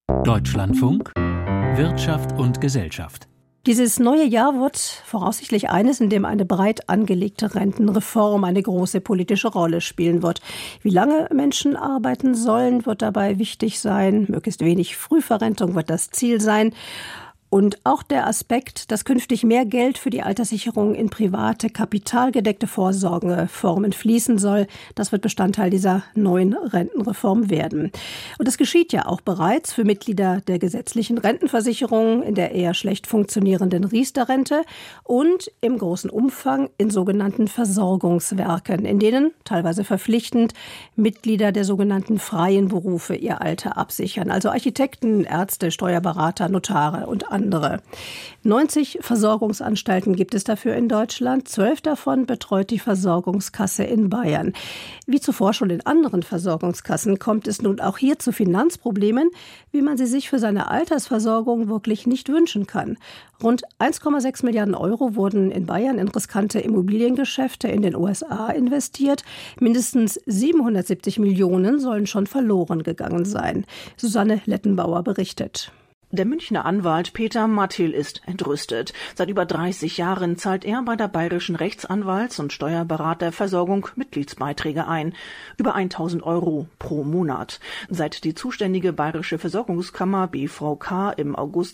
Deutschlandfunk Wirtschaft und Gesellschaft. Dieses neue Jahr wird voraussichtlich eines, in dem eine breit angelegte Rentenreform eine große politische Rolle spielen wird. Wie lange Menschen arbeiten sollen, wird dabei wichtig sein. Möglichst wenig Frühverrentung wird das Ziel sein. Und auch der Aspekt, dass künftig mehr Geld für die Alterssicherung in private, kapitalgedeckte Vorsorgeformen fließen soll, das wird Bestandteil dieser neuen Rentenreform werden. Und das geschieht ja auch bereits für Mitglieder der gesetzlichen Rentenversicherung in der eher schlecht funktionierenden Riester-Rente und im großen Umfang in sogenannten Versorgungswerken, in denen, teilweise verpflichtend, Mitglieder der sogenannten freien Berufe ihr Alter absichern. Also Architekten, Ärzte, Steuerberater, Notare und andere. 90 Versorgungsanstalten gibt es dafür in Deutschland. 12 davon betreut die Versorgungskasse in Bayern. Wie zuvor schon in anderen Versorgungskassen kommt es nun auch hier zu Finanzproblemen, wie man sie sich für seine Altersversorgung wirklich nicht wünschen kann. Rund 1,6 Milliarden Euro wurden in Bayern in riskante Immobiliengeschäfte in den USA investiert. Mindestens 770 Millionen sollen schon verloren gegangen sein. Susanne Lettenbauer berichtet. Der Münchner Anwalt Peter Mathiel ist entrüstet. Seit über 30 Jahren zahlt er bei der Bayerischen Rechtsanwalts- und Steuerberaterversorgung Mitgliedsbeiträge ein. Über 1.000 Euro pro Monat. Seit die zuständige Bayerische Versorgungskammer BVK im August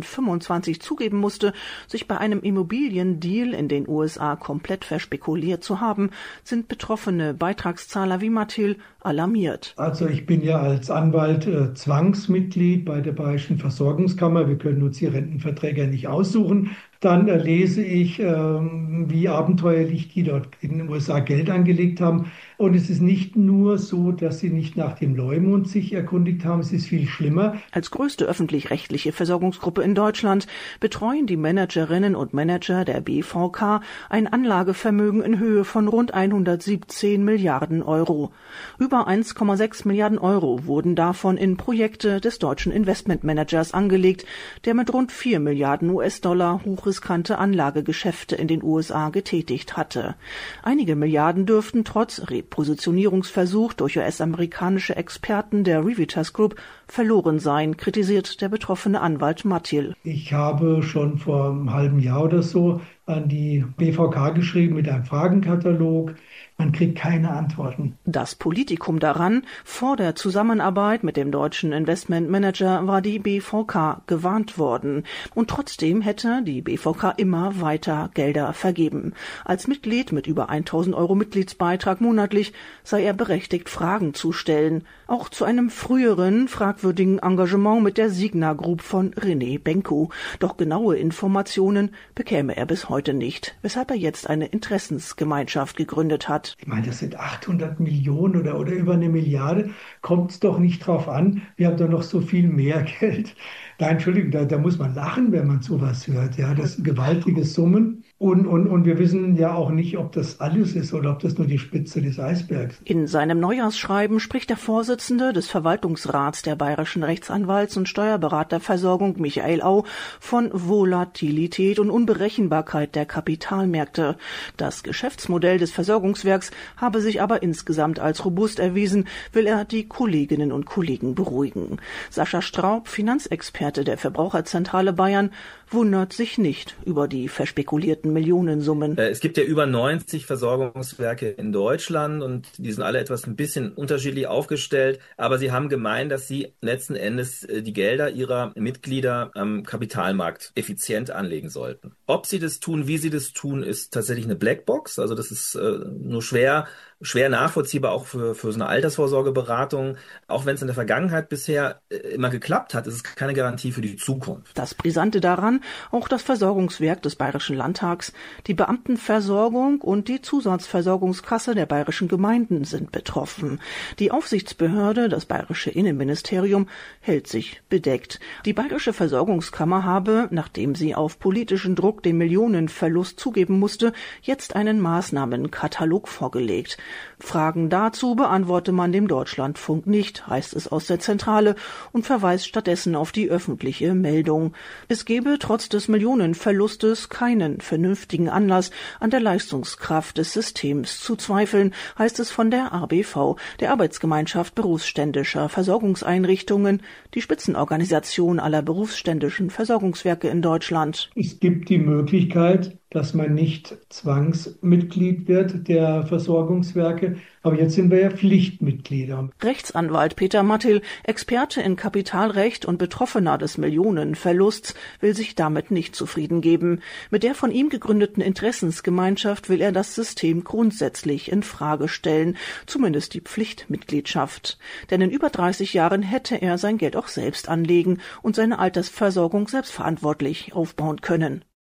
2025 zugeben musste, sich bei einem Immobiliendeal in den USA komplett verspekuliert zu haben, sind betroffene Beitragszahler wie Mathiel alarmiert. Also ich bin ja als Anwalt Zwangsmitglied bei der Bayerischen Versorgungskammer. Wir können uns die Rentenverträge nicht aussuchen. Dann lese ich, wie abenteuerlich die dort in den USA Geld angelegt haben. Und es ist nicht nur so, dass sie nicht nach dem Leumund sich erkundigt haben, es ist viel schlimmer. Als größte öffentlich-rechtliche Versorgungsgruppe in Deutschland betreuen die Managerinnen und Manager der BVK ein Anlagevermögen in Höhe von rund 117 Milliarden Euro. Über 1,6 Milliarden Euro wurden davon in Projekte des deutschen Investmentmanagers angelegt, der mit rund 4 Milliarden US-Dollar hochriskante Anlagegeschäfte in den USA getätigt hatte. Einige Milliarden dürften trotz Repositionierungsversuch durch US-amerikanische Experten der Revitas Group verloren sein, kritisiert der betroffene Anwalt Mathiel. Ich habe schon vor einem halben Jahr oder so an die BVK geschrieben mit einem Fragenkatalog. Man kriegt keine Antworten. Das Politikum daran: vor der Zusammenarbeit mit dem deutschen Investmentmanager war die BVK gewarnt worden. Und trotzdem hätte die BVK immer weiter Gelder vergeben. Als Mitglied mit über 1.000 Euro Mitgliedsbeitrag monatlich sei er berechtigt, Fragen zu stellen. Auch zu einem früheren fragwürdigen Engagement mit der Signa Group von René Benko. Doch genaue Informationen bekäme er bis heute nicht, weshalb er jetzt eine Interessensgemeinschaft gegründet hat. Ich meine, das sind 800 Millionen oder über 1 Milliarde. Kommt es doch nicht drauf an. Wir haben doch noch so viel mehr Geld. Nein, Entschuldigung, da muss man lachen, wenn man sowas hört. Ja, das sind gewaltige Summen. Und wir wissen ja auch nicht, ob das alles ist oder ob das nur die Spitze des Eisbergs ist. In seinem Neujahrsschreiben spricht der Vorsitzende des Verwaltungsrats der Bayerischen Rechtsanwalts- und Steuerberaterversorgung, Michael Au, von Volatilität und Unberechenbarkeit der Kapitalmärkte. Das Geschäftsmodell des Versorgungswerks habe sich aber insgesamt als robust erwiesen, will er die Kolleginnen und Kollegen beruhigen. Sascha Straub, Finanzexperte der Verbraucherzentrale Bayern, wundert sich nicht über die verspekulierten Millionensummen. Es gibt ja über 90 Versorgungswerke in Deutschland und die sind alle ein bisschen unterschiedlich aufgestellt, aber sie haben gemeint, dass sie letzten Endes die Gelder ihrer Mitglieder am Kapitalmarkt effizient anlegen sollten. Ob sie das tun, wie sie das tun, ist tatsächlich eine Blackbox. Also das ist nur schwer nachvollziehbar, auch für so eine Altersvorsorgeberatung. Auch wenn es in der Vergangenheit bisher immer geklappt hat, ist es keine Garantie für die Zukunft. Das Brisante daran, auch das Versorgungswerk des Bayerischen Landtags, die Beamtenversorgung und die Zusatzversorgungskasse der bayerischen Gemeinden sind betroffen. Die Aufsichtsbehörde, das Bayerische Innenministerium, hält sich bedeckt. Die Bayerische Versorgungskammer habe, nachdem sie auf politischen Druck den Millionenverlust zugeben musste, jetzt einen Maßnahmenkatalog vorgelegt. Fragen dazu beantworte man dem Deutschlandfunk nicht, heißt es aus der Zentrale und verweist stattdessen auf die öffentliche Meldung. Es gebe trotz des Millionenverlustes keinen vernünftigen Anlass, an der Leistungskraft des Systems zu zweifeln, heißt es von der ABV, der Arbeitsgemeinschaft berufsständischer Versorgungseinrichtungen, die Spitzenorganisation aller berufsständischen Versorgungswerke in Deutschland. Es gibt die Möglichkeit, dass man nicht Zwangsmitglied wird der Versorgungswerke, aber jetzt sind wir ja Pflichtmitglieder. Rechtsanwalt Peter Mattil, Experte in Kapitalrecht und Betroffener des Millionenverlusts, will sich damit nicht zufrieden geben. Mit der von ihm gegründeten Interessensgemeinschaft will er das System grundsätzlich in Frage stellen, zumindest die Pflichtmitgliedschaft. Denn in über 30 Jahren hätte er sein Geld auch selbst anlegen und seine Altersversorgung selbstverantwortlich aufbauen können.